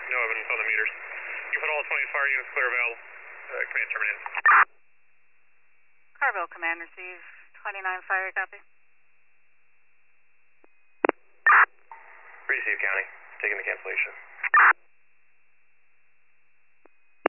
No evidence on the meters. You put all 20 fire units clear available. Command terminated. Carville Command, receive 29 fire, copy. Receive, County. Taking the cancellation.